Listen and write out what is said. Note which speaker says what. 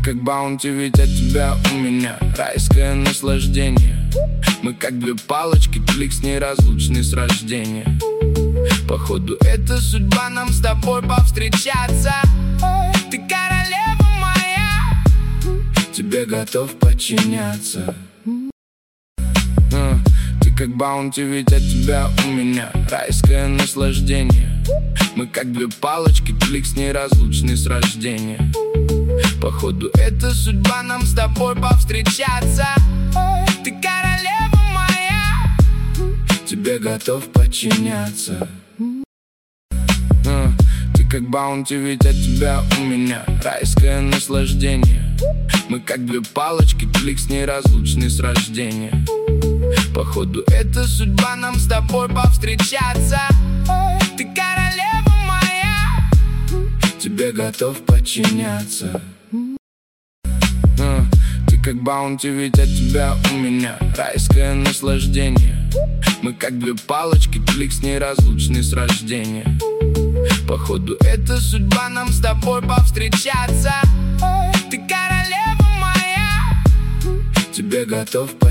Speaker 1: как баунти, ведь от тебя у меня райское наслаждение. Мы как две палочки, клик неразлучный с рождения. Походу это судьба нам с тобой повстречаться. Ты королева моя, тебе готов подчиняться. Ты как баунти, ведь от тебя у меня райское наслаждение. Мы как две палочки, клик неразлучный с рождения. Походу это судьба нам с тобой повстречаться. Ты королева моя, тебе готов подчиняться. Ты как баунти, ведь от тебя у меня райское наслаждение. Мы как две палочки, клик неразлучный с рождения. Походу это судьба нам с тобой повстречаться. Ты королева моя, тебе готов подчиняться. Ты как баунти, ведь от тебя у меня райское наслаждение. Мы как две палочки, клик неразлучный с рождения. Походу это судьба нам с тобой повстречаться. Ты королева моя, тебе готов подчиняться.